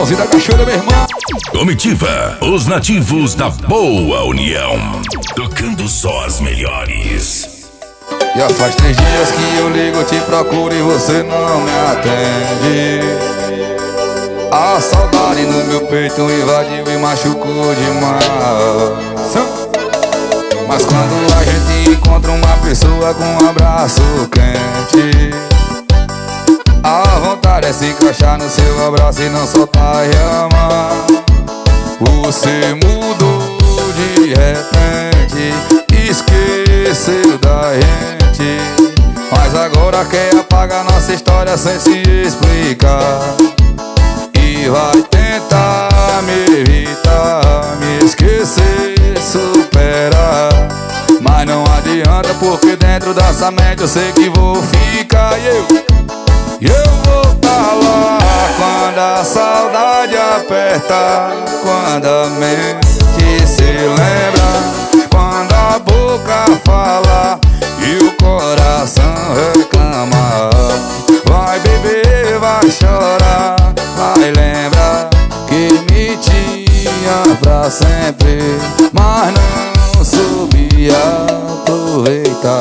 Japãozinho da cachoeira, meu irmão. Comitiva, os nativos da boa união, tocando só as melhores. Já faz 3 dias que eu ligo, te procuro e você não me atende. A saudade no meu peito invadiu e machucou demais. Mas quando a gente encontra uma pessoa com um abraço quente, a vontade é se encaixar no seu abraço e não soltar e amar. Você mudou de repente, esqueceu da gente, mas agora quer apagar nossa história sem se explicar. E vai tentar me evitar, me esquecer, superar, mas não adianta porque dentro dessa mente eu sei que vou ficar. E eu vou tá lá quando a saudade aperta, quando a mente se lembra, quando a boca fala e o coração reclama. Vai beber, vai chorar, vai lembrar que me tinha pra sempre, mas não soube aproveitar.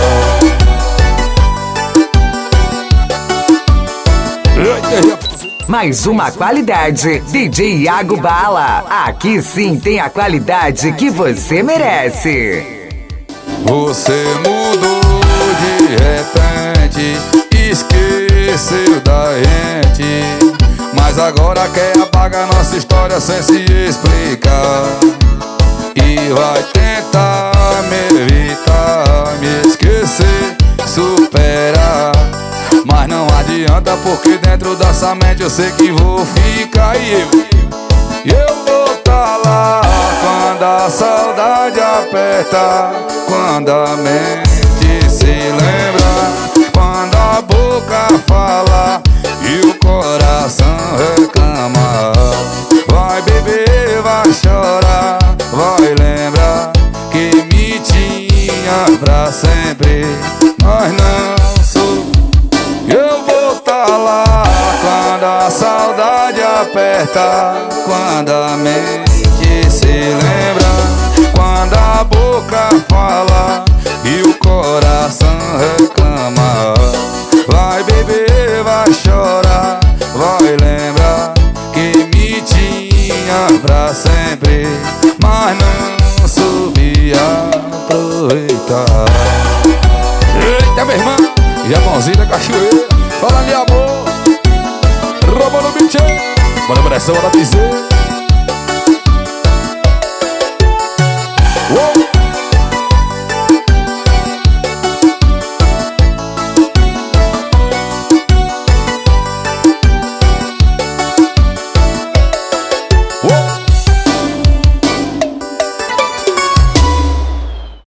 Mais uma qualidade, DJ Iago Bala. Aqui sim tem a qualidade que você merece. Você mudou de repente, esqueceu da gente, mas agora quer apagar nossa história sem se explicar. E vai tentar me evitar, me esquecer, superar, mas não adianta porque dentro dessa mente eu sei que vou ficar. E eu vou tá lá quando a saudade aperta, quando a mente se lembra, quando a boca fala e o coração reclama. Vai beber, vai chorar, vai lembrar que me tinha pra sempre, mas não sou. Eu vou tá lá quando a saudade aperta, quando a mente se lembra, quando a boca fala e o coração reclama. Vai beber, vai chorar, vai lembrar que me tinha pra sempre, mas não soube aproveitar. Eita, meu irmão, Japãozinho da cachoeira, fala de amor, rouba no bicho, bora pressão, bora dizer.